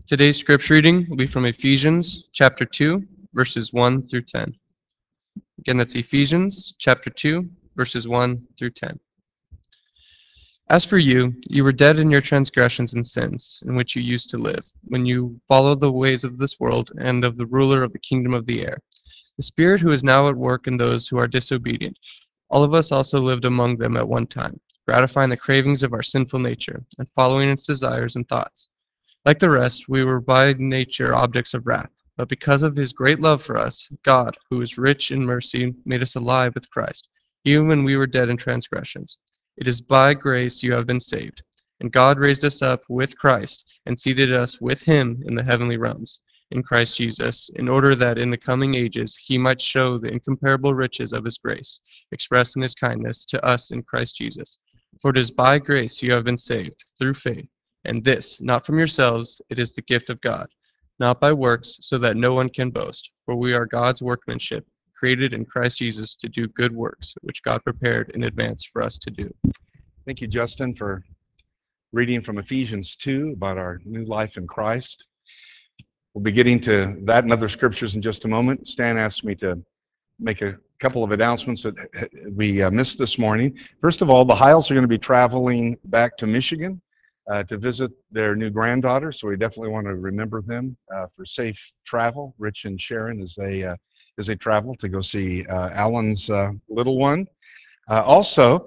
Today's scripture reading will be from Ephesians chapter 2, verses 1 through 10. Again, that's Ephesians chapter 2, verses 1 through 10. As for you, you were dead in your transgressions and sins, in which you used to live, when you followed the ways of this world and of the ruler of the kingdom of the air, the spirit who is now at work in those who are disobedient. All of us also lived among them at one time, gratifying the cravings of our sinful nature, and following its desires and thoughts. Like the rest, we were by nature objects of wrath. But because of his great love for us, God, who is rich in mercy, made us alive with Christ, even when we were dead in transgressions. It is by grace you have been saved. And God raised us up with Christ, and seated us with him in the heavenly realms, in Christ Jesus, in order that in the coming ages he might show the incomparable riches of his grace, expressed in his kindness to us in Christ Jesus. For it is by grace you have been saved, through faith. And this, not from yourselves, it is the gift of God, not by works, so that no one can boast. For we are God's workmanship, created in Christ Jesus to do good works, which God prepared in advance for us to do. Thank you, Justin, for reading from Ephesians 2 about our new life in Christ. We'll be getting to that and other scriptures in just a moment. Stan asked me to make a couple of announcements that we missed this morning. First of all, the Hiles are going to be traveling back to Michigan to visit their new granddaughter, so we definitely want to remember them for safe travel, Rich and Sharon, as they travel to go see Alan's little one. Also,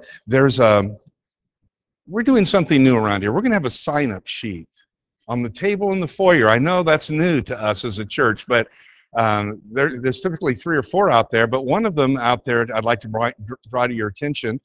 we're doing something new around here. We're going to have a sign-up sheet on the table in the foyer. I know that's new to us as a church, but there's typically 3 or 4 out there. But one of them out there I'd like to draw your attention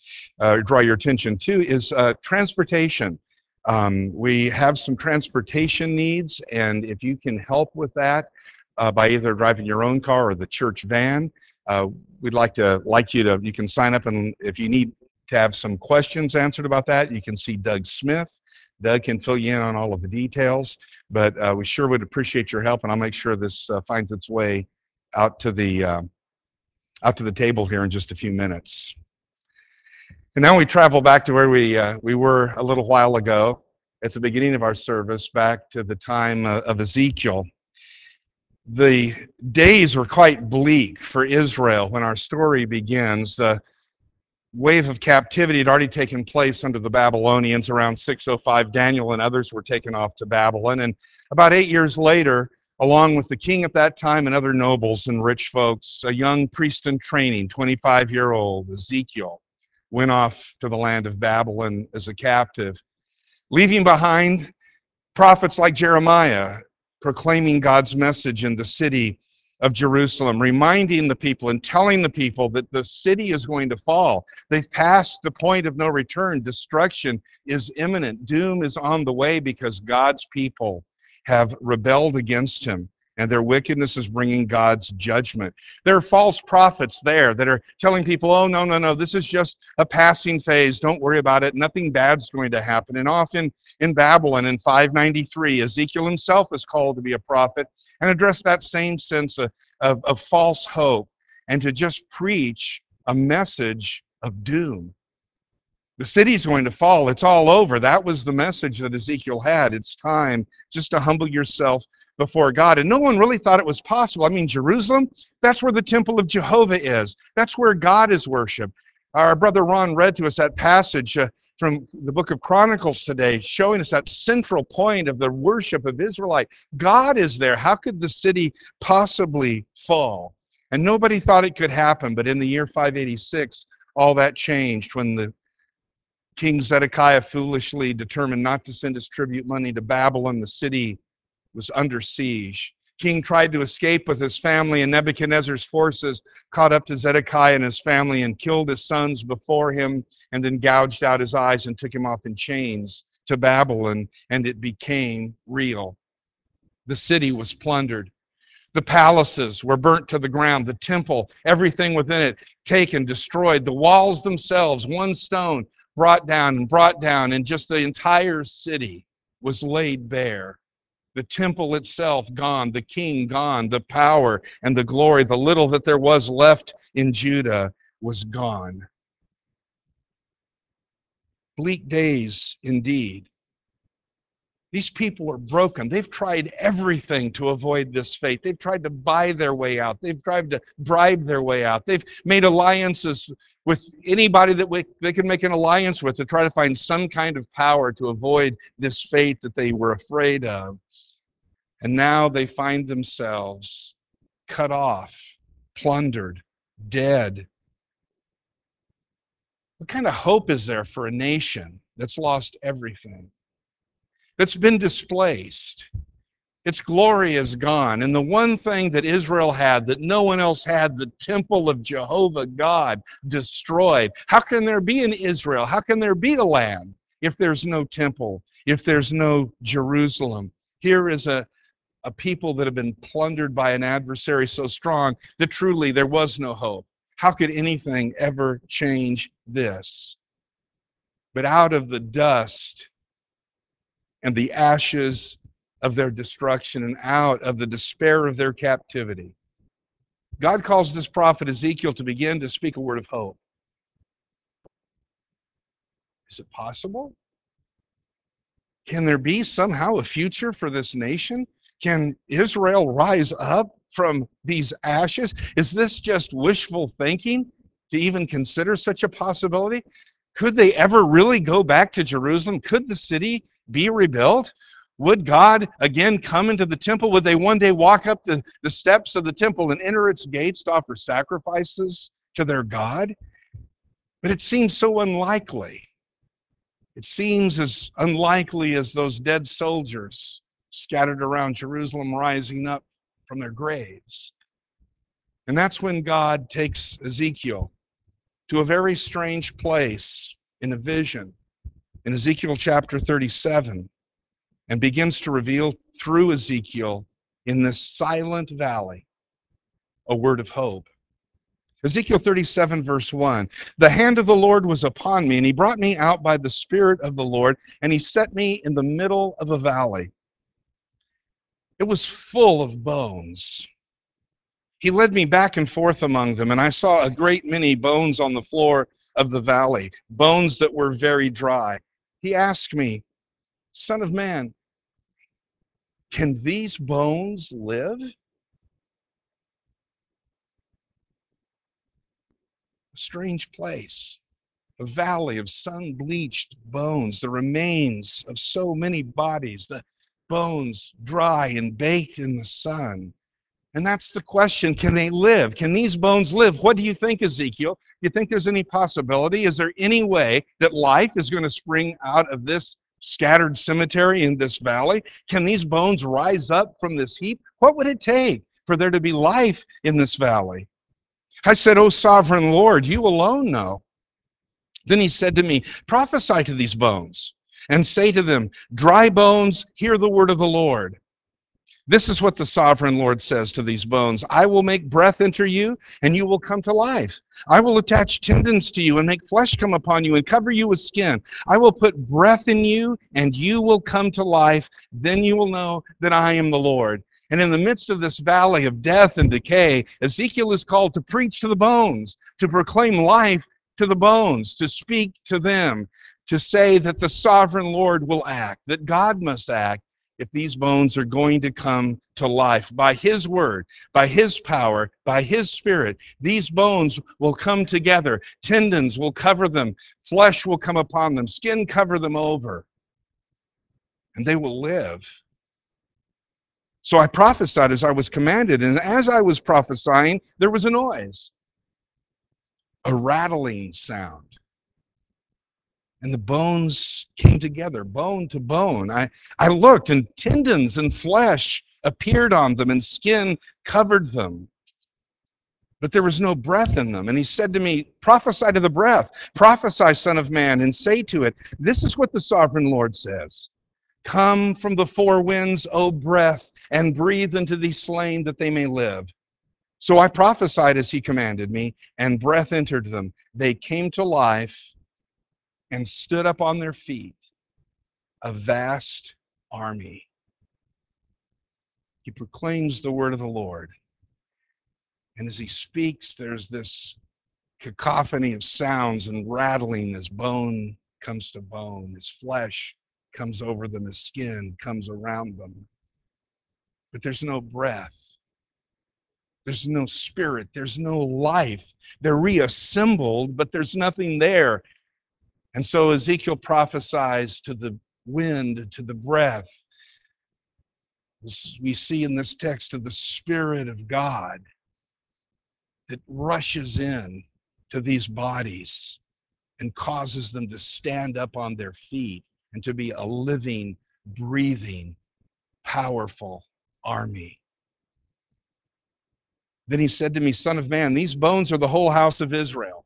to is transportation. We have some transportation needs, and if you can help with that by either driving your own car or the church van, we'd like you to. You can sign up, and if you need to have some questions answered about that, you can see Doug Smith. Doug can fill you in on all of the details, but we sure would appreciate your help, and I'll make sure this finds its way out to the table here in just a few minutes. And now we travel back to where we were a little while ago at the beginning of our service, back to the time of Ezekiel. The days were quite bleak for Israel when our story begins. The wave of captivity had already taken place under the Babylonians around 605. Daniel and others were taken off to Babylon. And about 8 years later, along with the king at that time and other nobles and rich folks, a young priest in training, 25-year-old Ezekiel, went off to the land of Babylon as a captive, leaving behind prophets like Jeremiah proclaiming God's message in the city of Jerusalem, reminding the people and telling the people that the city is going to fall. They've passed the point of no return. Destruction is imminent. Doom is on the way because God's people have rebelled against him, and their wickedness is bringing God's judgment. There are false prophets there that are telling people, oh, no, this is just a passing phase. Don't worry about it. Nothing bad's going to happen. And often in Babylon in 593, Ezekiel himself is called to be a prophet and address that same sense of false hope and to just preach a message of doom. The city's going to fall. It's all over. That was the message that Ezekiel had. It's time just to humble yourself before God. And no one really thought it was possible. I mean, Jerusalem, that's where the temple of Jehovah is. That's where God is worshipped. Our brother Ron read to us that passage from the book of Chronicles today, showing us that central point of the worship of Israelite. God is there. How could the city possibly fall? And nobody thought it could happen. But in the year 586, all that changed when the King Zedekiah foolishly determined not to send his tribute money to Babylon. The city was under siege. King tried to escape with his family, and Nebuchadnezzar's forces caught up to Zedekiah and his family and killed his sons before him, and then gouged out his eyes and took him off in chains to Babylon, and it became real. The city was plundered. The palaces were burnt to the ground. The temple, everything within it, taken, destroyed. The walls themselves, one stone, brought down, and just the entire city was laid bare. The temple itself gone, the king gone, the power and the glory, the little that there was left in Judah was gone. Bleak days indeed. These people are broken. They've tried everything to avoid this fate. They've tried to buy their way out. They've tried to bribe their way out. They've made alliances with anybody that they can make an alliance with to try to find some kind of power to avoid this fate that they were afraid of. And now they find themselves cut off, plundered, dead. What kind of hope is there for a nation that's lost everything, that's been displaced? Its glory is gone. And the one thing that Israel had that no one else had, the temple of Jehovah God, destroyed. How can there be an Israel? How can there be a land if there's no temple, if there's no Jerusalem? Here is a people that have been plundered by an adversary so strong that truly there was no hope. How could anything ever change this? But out of the dust and the ashes of their destruction and out of the despair of their captivity, God calls this prophet Ezekiel to begin to speak a word of hope. Is it possible? Can there be somehow a future for this nation? Can Israel rise up from these ashes? Is this just wishful thinking to even consider such a possibility? Could they ever really go back to Jerusalem? Could the city be rebuilt? Would God again come into the temple? Would they one day walk up the steps of the temple and enter its gates to offer sacrifices to their God? But it seems so unlikely. It seems as unlikely as those dead soldiers scattered around Jerusalem rising up from their graves. And that's when God takes Ezekiel to a very strange place in a vision in Ezekiel chapter 37 and begins to reveal through Ezekiel in this silent valley a word of hope. Ezekiel 37 verse 1, the hand of the Lord was upon me, and he brought me out by the Spirit of the Lord, and he set me in the middle of a valley. It was full of bones. He led me back and forth among them, and I saw a great many bones on the floor of the valley, bones that were very dry. He asked me, Son of man, can these bones live? A strange place. A valley of sun-bleached bones, the remains of so many bodies, the bones dry and baked in the sun. And that's the question, can they live? Can these bones live? What do you think, Ezekiel? Do you think there's any possibility? Is there any way that life is going to spring out of this scattered cemetery in this valley? Can these bones rise up from this heap? What would it take for there to be life in this valley? I said, O sovereign Lord, you alone know. Then he said to me, prophesy to these bones and say to them, dry bones, hear the word of the Lord. This is what the sovereign Lord says to these bones. I will make breath enter you, and you will come to life. I will attach tendons to you and make flesh come upon you and cover you with skin. I will put breath in you, and you will come to life. Then you will know that I am the Lord. And in the midst of this valley of death and decay, Ezekiel is called to preach to the bones, to proclaim life to the bones, to speak to them, to say that the sovereign Lord will act, that God must act if these bones are going to come to life. By His word, by His power, by His Spirit, these bones will come together. Tendons will cover them. Flesh will come upon them. Skin cover them over. And they will live. So I prophesied as I was commanded, and as I was prophesying, there was a noise. A rattling sound. And the bones came together, bone to bone. I looked, and tendons and flesh appeared on them, and skin covered them. But there was no breath in them. And he said to me, prophesy to the breath. Prophesy, Son of man, and say to it, this is what the sovereign Lord says. Come from the four winds, O breath, and breathe into these slain that they may live. So I prophesied as he commanded me, and breath entered them. They came to life and stood up on their feet, a vast army. He proclaims the word of the Lord. And as he speaks, there's this cacophony of sounds and rattling as bone comes to bone, as flesh comes over them as skin comes around them. But there's no breath. There's no spirit. There's no life. They're reassembled, but there's nothing there. And so Ezekiel prophesies to the wind, to the breath. We see in this text of the Spirit of God that rushes in to these bodies and causes them to stand up on their feet and to be a living, breathing, powerful army. Then he said to me, Son of man, these bones are the whole house of Israel.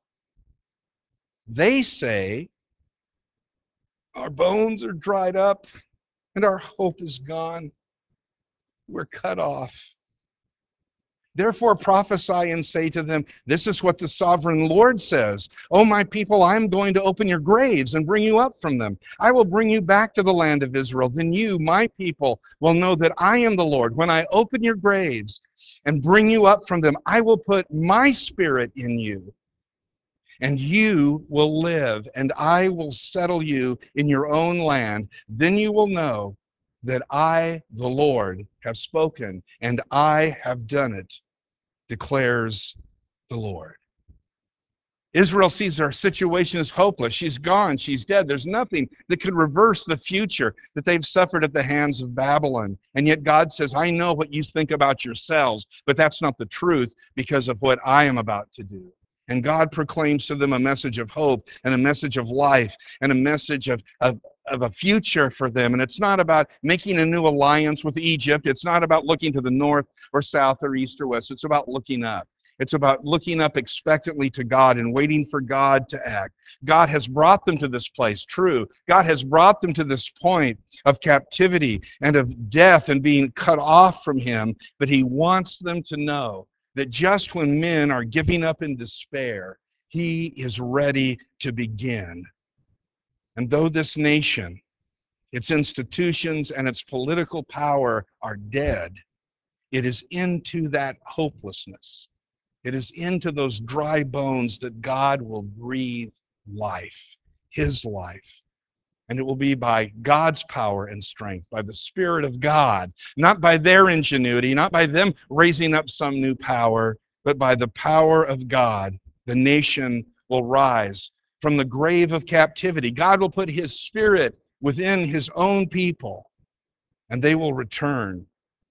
They say, our bones are dried up and our hope is gone. We're cut off. Therefore prophesy and say to them, this is what the sovereign Lord says. O my people, I am going to open your graves and bring you up from them. I will bring you back to the land of Israel. Then you, my people, will know that I am the Lord. When I open your graves and bring you up from them, I will put my spirit in you, and you will live, and I will settle you in your own land. Then you will know that I, the Lord, have spoken, and I have done it, declares the Lord. Israel sees her situation as hopeless. She's gone. She's dead. There's nothing that could reverse the future that they've suffered at the hands of Babylon. And yet God says, I know what you think about yourselves, but that's not the truth because of what I am about to do. And God proclaims to them a message of hope and a message of life and a message of a future for them. And it's not about making a new alliance with Egypt. It's not about looking to the north or south or east or west. It's about looking up. It's about looking up expectantly to God and waiting for God to act. God has brought them to this place, true. God has brought them to this point of captivity and of death and being cut off from Him, but He wants them to know that just when men are giving up in despair, He is ready to begin. And though this nation, its institutions, and its political power are dead, it is into that hopelessness. It is into those dry bones that God will breathe life, His life. And it will be by God's power and strength, by the Spirit of God, not by their ingenuity, not by them raising up some new power, but by the power of God, the nation will rise from the grave of captivity. God will put His Spirit within His own people, and they will return.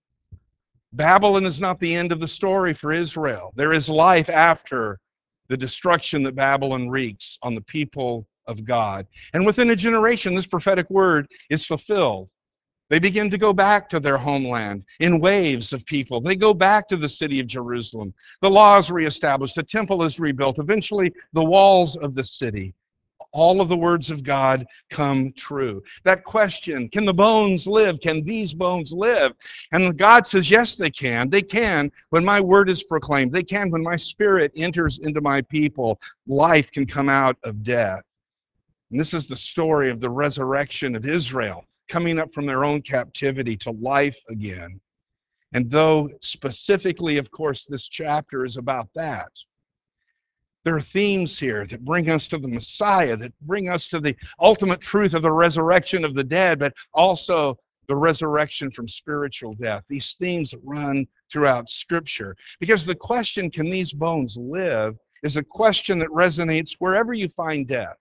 Babylon is not the end of the story for Israel. There is life after the destruction that Babylon wreaks on the people of God. And within a generation, this prophetic word is fulfilled. They begin to go back to their homeland in waves of people. They go back to the city of Jerusalem. The law is reestablished. The temple is rebuilt. Eventually, the walls of the city. All of the words of God come true. That question, can the bones live? Can these bones live? And God says, yes, they can. They can when my word is proclaimed. They can when my Spirit enters into my people. Life can come out of death. And this is the story of the resurrection of Israel, coming up from their own captivity to life again. And though specifically, of course, this chapter is about that, there are themes here that bring us to the Messiah, that bring us to the ultimate truth of the resurrection of the dead, but also the resurrection from spiritual death. These themes run throughout Scripture. Because the question, can these bones live, is a question that resonates wherever you find death,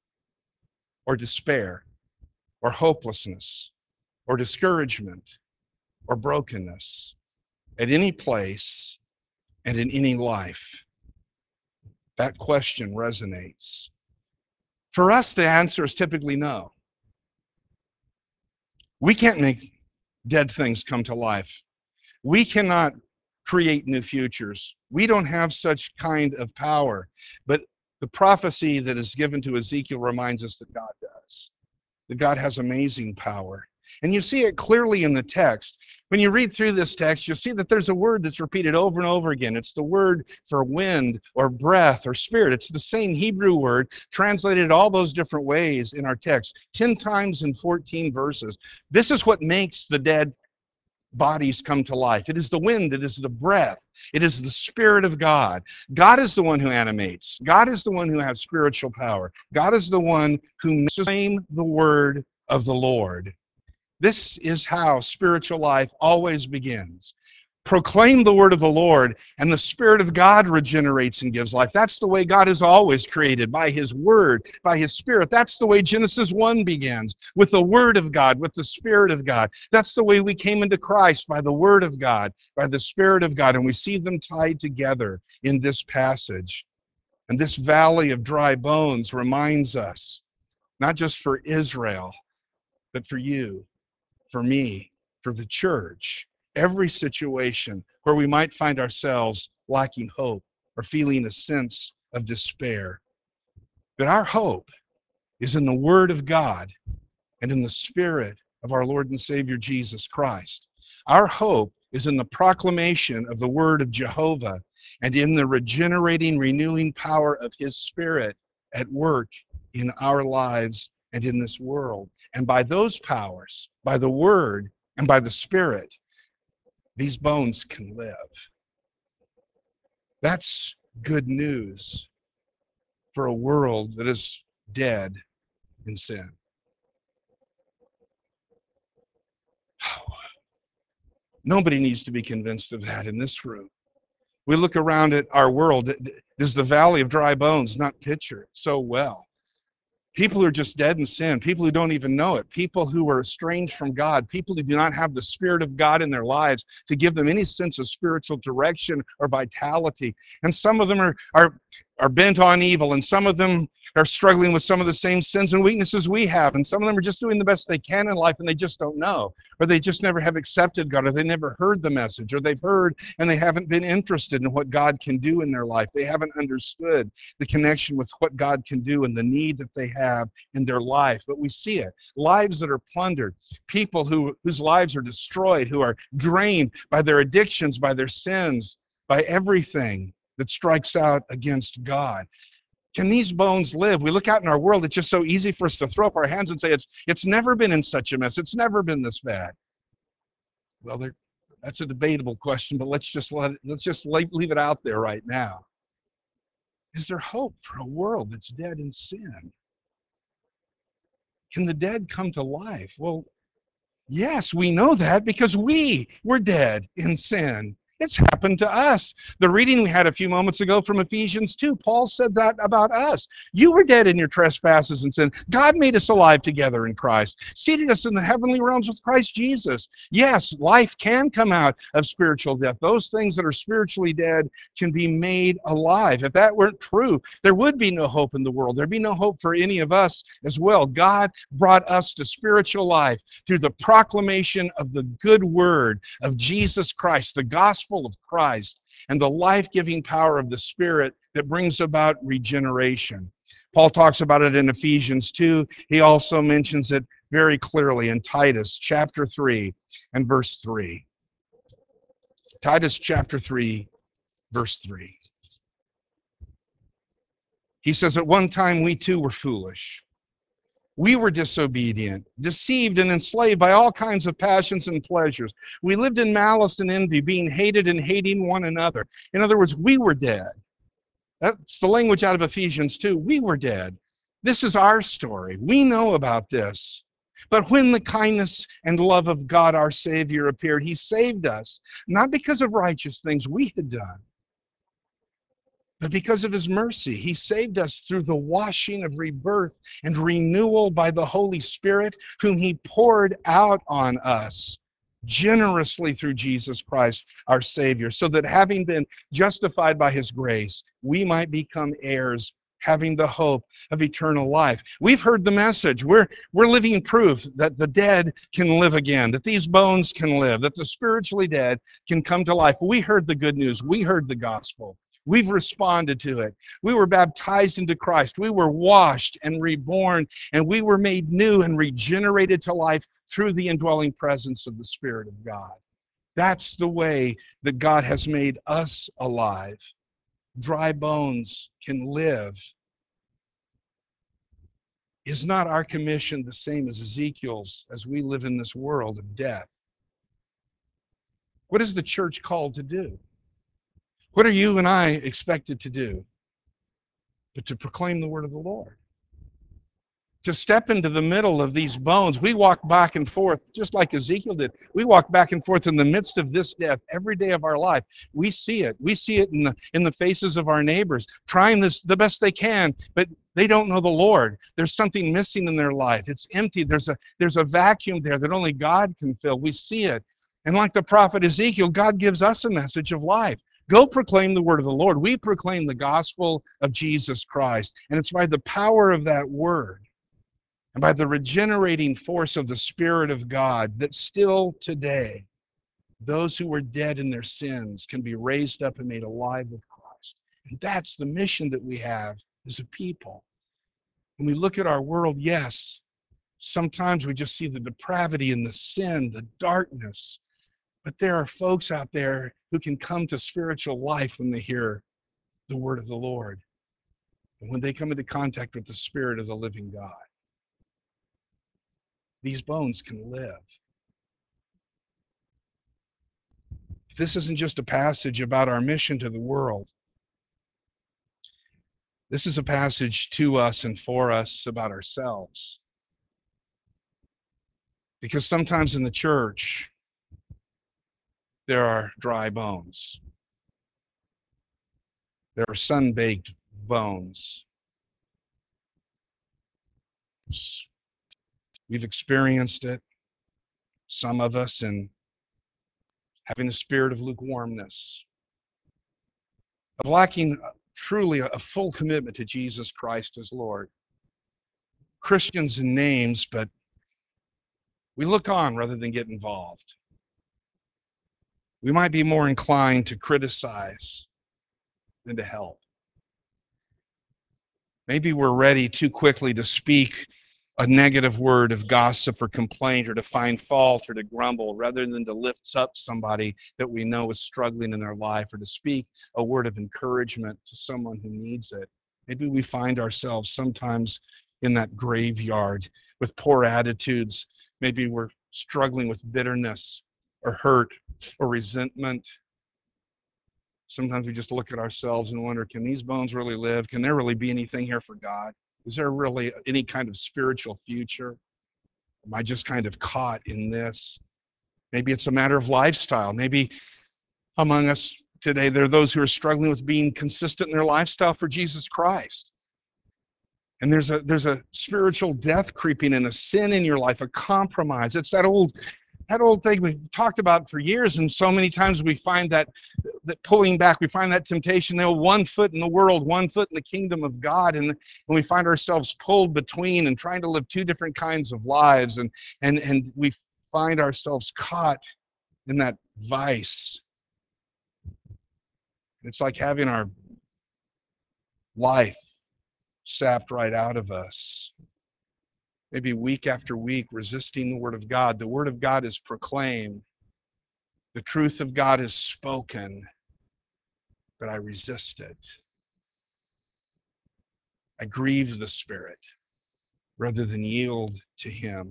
or despair, or hopelessness, or discouragement, or brokenness, at any place and in any life. That question resonates. For us, the answer is typically no. We can't make dead things come to life. We cannot create new futures. We don't have such kind of power. But the prophecy that is given to Ezekiel reminds us that God does. That God has amazing power. And you see it clearly in the text. When you read through this text, you'll see that there's a word that's repeated over and over again. It's the word for wind or breath or spirit. It's the same Hebrew word translated all those different ways in our text, 10 times in 14 verses. This is what makes the dead bodies come to life. It is the wind. It is the breath. It is the Spirit of God. God is the one who animates. God is the one who has spiritual power. God is the one who makes the word of the Lord. This is how spiritual life always begins. Proclaim the word of the Lord, and the Spirit of God regenerates and gives life. That's the way God has always created, by His Word, by His Spirit. That's the way Genesis 1 begins, with the Word of God, with the Spirit of God. That's the way we came into Christ, by the Word of God, by the Spirit of God, and we see them tied together in this passage. And this valley of dry bones reminds us, not just for Israel, but for you, for me, for the church, every situation where we might find ourselves lacking hope or feeling a sense of despair. That our hope is in the Word of God and in the Spirit of our Lord and Savior Jesus Christ. Our hope is in the proclamation of the Word of Jehovah and in the regenerating, renewing power of His Spirit at work in our lives and in this world. And by those powers, by the Word and by the Spirit, these bones can live. That's good news for a world that is dead in sin. Nobody needs to be convinced of that in this room. We look around at our world. Does the valley of dry bones not picture it so well? People who are just dead in sin, people who don't even know it, people who are estranged from God, people who do not have the Spirit of God in their lives to give them any sense of spiritual direction or vitality. And some of them are bent on evil, and some of them are struggling with some of the same sins and weaknesses we have, and some of them are just doing the best they can in life and they just don't know, or they just never have accepted God, or they never heard the message, or they've heard and they haven't been interested in what God can do in their life. They haven't understood the connection with what God can do and the need that they have in their life. But we see it. Lives that are plundered, people whose lives are destroyed, who are drained by their addictions, by their sins, by everything that strikes out against God. Can these bones live? We look out in our world, it's just so easy for us to throw up our hands and say, it's never been in such a mess. It's never been this bad. Well, that's a debatable question, but let's just leave it out there right now. Is there hope for a world that's dead in sin? Can the dead come to life? Well, yes, we know that because we were dead in sin. It's happened to us. The reading we had a few moments ago from Ephesians 2, Paul said that about us. You were dead in your trespasses and sin. God made us alive together in Christ, seated us in the heavenly realms with Christ Jesus. Yes, life can come out of spiritual death. Those things that are spiritually dead can be made alive. If that weren't true, there would be no hope in the world. There'd be no hope for any of us as well. God brought us to spiritual life through the proclamation of the good word of Jesus Christ, the gospel of Christ, and the life-giving power of the Spirit that brings about regeneration. Paul talks about it in Ephesians 2. He also mentions it very clearly in Titus chapter 3 and verse 3. Titus chapter 3, verse 3. He says, at one time we too were foolish. We were disobedient, deceived and enslaved by all kinds of passions and pleasures. We lived in malice and envy, being hated and hating one another. In other words, we were dead. That's the language out of Ephesians 2. We were dead. This is our story. We know about this. But when the kindness and love of God our Savior appeared, He saved us, not because of righteous things we had done, but because of His mercy. He saved us through the washing of rebirth and renewal by the Holy Spirit, whom He poured out on us generously through Jesus Christ, our Savior, so that having been justified by His grace, we might become heirs, having the hope of eternal life. We've heard the message. We're living proof that the dead can live again, that these bones can live, that the spiritually dead can come to life. We heard the good news. We heard the gospel. We've responded to it. We were baptized into Christ. We were washed and reborn, and we were made new and regenerated to life through the indwelling presence of the Spirit of God. That's the way that God has made us alive. Dry bones can live. Is not our commission the same as Ezekiel's as we live in this world of death? What is the church called to do? What are you and I expected to do? But to proclaim the word of the Lord. to step into the middle of these bones. We walk back and forth, just like Ezekiel did. We walk back and forth in the midst of this death every day of our life. We see it. We see it in the faces of our neighbors, trying this the best they can, but they don't know the Lord. There's something missing in their life. It's empty. There's a vacuum there that only God can fill. We see it. And like the prophet Ezekiel, God gives us a message of life. Go proclaim the word of the Lord. We proclaim the gospel of Jesus Christ. And it's by the power of that word and by the regenerating force of the Spirit of God that still today, those who were dead in their sins can be raised up and made alive with Christ. And that's the mission that we have as a people. When we look at our world, yes, sometimes we just see the depravity and the sin, the darkness. But there are folks out there who can come to spiritual life when they hear the word of the Lord and when they come into contact with the Spirit of the living God. These bones can live. This isn't just a passage about our mission to the world. This is a passage to us and for us about ourselves. Because sometimes in the church, there are dry bones. There are sun-baked bones. We've experienced it, some of us, in having a spirit of lukewarmness, of lacking truly a full commitment to Jesus Christ as Lord. Christians in names, but we look on rather than get involved. We might be more inclined to criticize than to help. Maybe we're ready too quickly to speak a negative word of gossip or complaint, or to find fault or to grumble, rather than to lift up somebody that we know is struggling in their life, or to speak a word of encouragement to someone who needs it. Maybe we find ourselves sometimes in that graveyard with poor attitudes. Maybe we're struggling with bitterness or hurt or resentment. Sometimes we just look at ourselves and wonder, can these bones really live? Can there really be anything here for God? Is there really any kind of spiritual future? Am I just kind of caught in this? Maybe it's a matter of lifestyle. Maybe among us today, there are those who are struggling with being consistent in their lifestyle for Jesus Christ. And there's a spiritual death creeping in, a sin in your life, a compromise. It's that old thing we've talked about for years, and so many times we find that pulling back, we find that temptation, one foot in the world, one foot in the kingdom of God, and we find ourselves pulled between and trying to live two different kinds of lives, and we find ourselves caught in that vice. It's like having our life sapped right out of us. Maybe week after week, resisting the Word of God. The Word of God is proclaimed. The truth of God is spoken, but I resist it. I grieve the Spirit rather than yield to Him.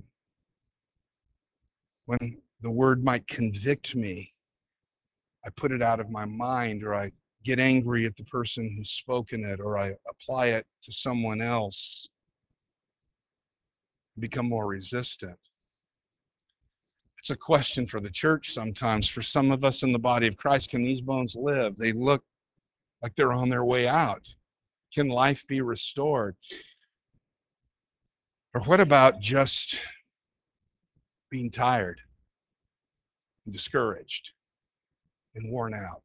When the Word might convict me, I put it out of my mind, or I get angry at the person who's spoken it, or I apply it to someone else, become more resistant. It's a question for the church sometimes. For some of us in the body of Christ, can these bones live? They look like they're on their way out. Can life be restored? Or what about just being tired and discouraged and worn out?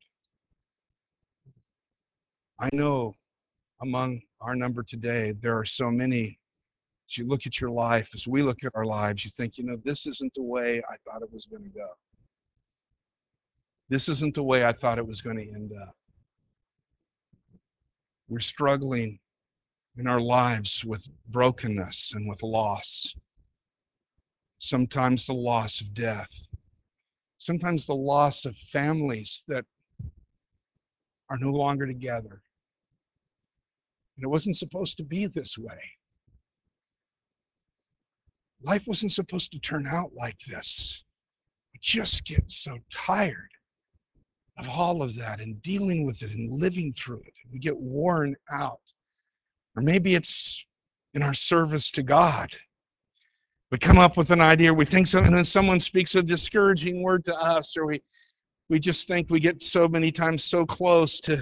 I know among our number today, there are so many. As you look at your life, as we look at our lives, you think, this isn't the way I thought it was going to go. This isn't the way I thought it was going to end up. We're struggling in our lives with brokenness and with loss. Sometimes the loss of death. Sometimes the loss of families that are no longer together. And it wasn't supposed to be this way. Life wasn't supposed to turn out like this. We just get so tired of all of that and dealing with it and living through it. We get worn out. Or maybe it's in our service to God. We come up with an idea, we think something, and then someone speaks a discouraging word to us, or we just think we get so many times so close to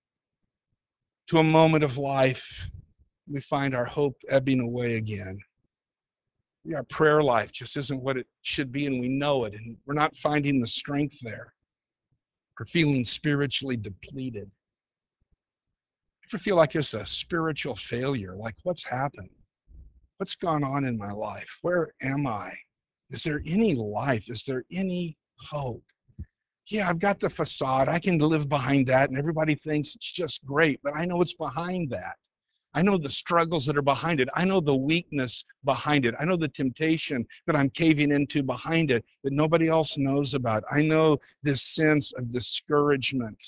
a moment of life, we find our hope ebbing away again. Our prayer life just isn't what it should be, and we know it, and we're not finding the strength there. We're feeling spiritually depleted. Ever feel like it's a spiritual failure? Like, what's happened? What's gone on in my life? Where am I? Is there any life? Is there any hope? Yeah, I've got the facade. I can live behind that, and everybody thinks it's just great, but I know what's behind that. I know the struggles that are behind it. I know the weakness behind it. I know the temptation that I'm caving into behind it that nobody else knows about. I know this sense of discouragement.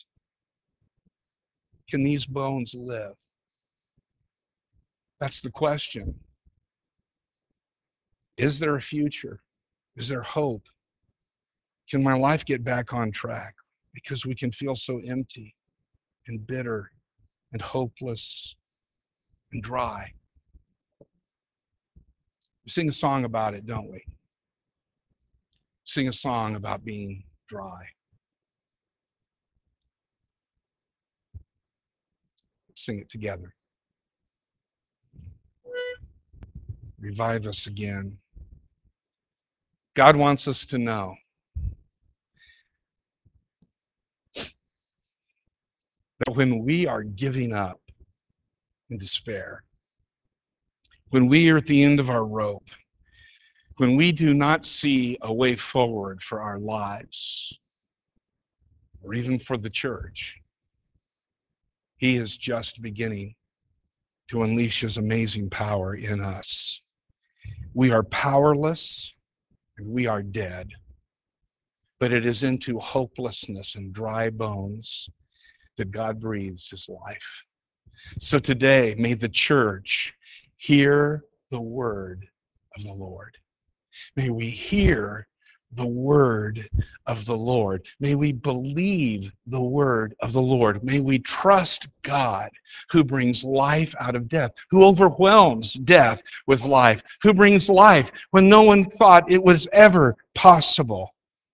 Can these bones live? That's the question. Is there a future? Is there hope? Can my life get back on track? Because we can feel so empty and bitter and hopeless and dry. We sing a song about it, don't we? Sing a song about being dry. Sing it together. Revive us again. God wants us to know that when we are giving up in despair, when we are at the end of our rope, when we do not see a way forward for our lives, or even for the church, He is just beginning to unleash His amazing power in us. We are powerless and we are dead, but it is into hopelessness and dry bones that God breathes His life. So today, may the church hear the word of the Lord. May we hear the word of the Lord. May we believe the word of the Lord. May we trust God, who brings life out of death, who overwhelms death with life, who brings life when no one thought it was ever possible.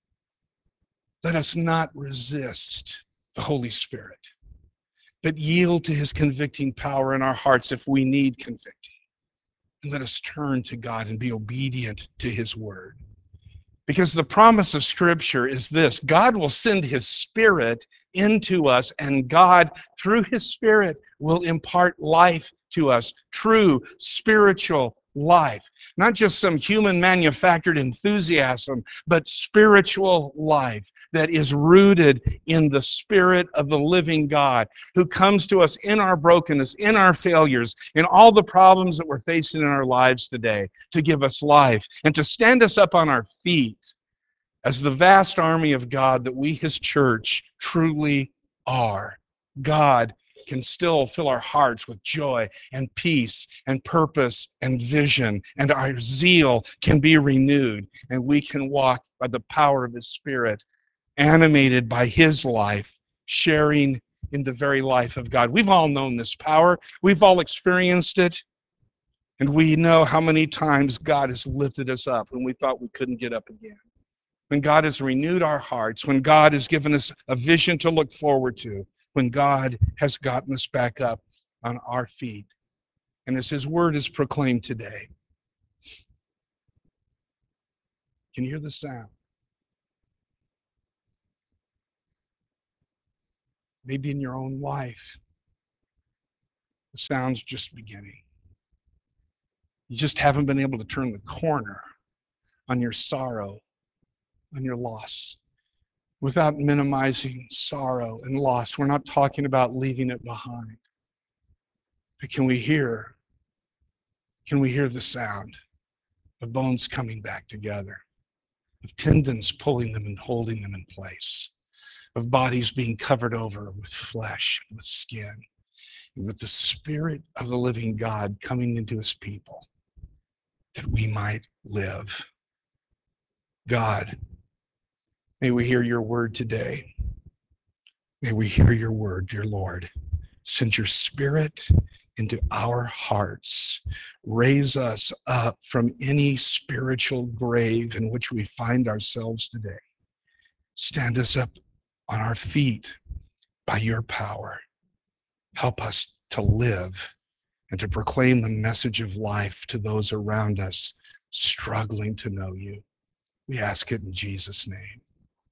Let us not resist the Holy Spirit, but yield to His convicting power in our hearts if we need convicting. And let us turn to God and be obedient to His word. Because the promise of Scripture is this: God will send His Spirit into us, and God, through His Spirit, will impart life to us, true spiritual life. Not just some human manufactured enthusiasm, but spiritual life that is rooted in the Spirit of the living God, who comes to us in our brokenness, in our failures, in all the problems that we're facing in our lives today, to give us life and to stand us up on our feet as the vast army of God that we, His church, truly are. God can still fill our hearts with joy and peace and purpose and vision, and our zeal can be renewed, and we can walk by the power of His Spirit, animated by His life, sharing in the very life of God. We've all known this power. We've all experienced it. And we know how many times God has lifted us up when we thought we couldn't get up again. When God has renewed our hearts, when God has given us a vision to look forward to, when God has gotten us back up on our feet. And as His word is proclaimed today, can you hear the sound? Maybe in your own life, the sound's just beginning. You just haven't been able to turn the corner on your sorrow, on your loss. Without minimizing sorrow and loss, we're not talking about leaving it behind. But can we hear the sound of bones coming back together, of tendons pulling them and holding them in place, of bodies being covered over with flesh, with skin, and with the Spirit of the living God coming into His people, that we might live. God, may we hear your word today. May we hear your word, dear Lord. Send your Spirit into our hearts. Raise us up from any spiritual grave in which we find ourselves today. Stand us up on our feet by your power. Help us to live and to proclaim the message of life to those around us struggling to know you. We ask it in Jesus' name.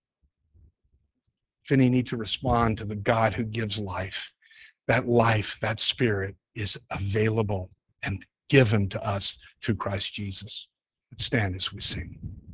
If any need to respond to the God who gives life, that spirit is available and given to us through Christ Jesus. Let's stand as we sing.